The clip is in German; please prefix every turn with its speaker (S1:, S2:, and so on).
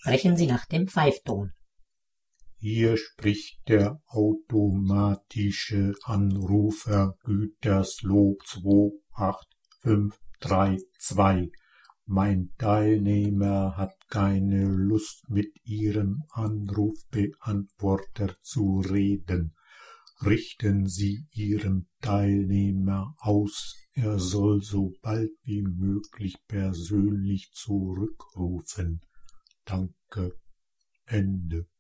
S1: Sprechen Sie nach dem Pfeifton.
S2: Hier spricht der automatische Anrufer Gütersloh 28532. Mein Teilnehmer hat keine Lust, mit Ihrem Anrufbeantworter zu reden. Richten Sie Ihrem Teilnehmer aus, er soll so bald wie möglich persönlich zurückrufen. Danke. Ende.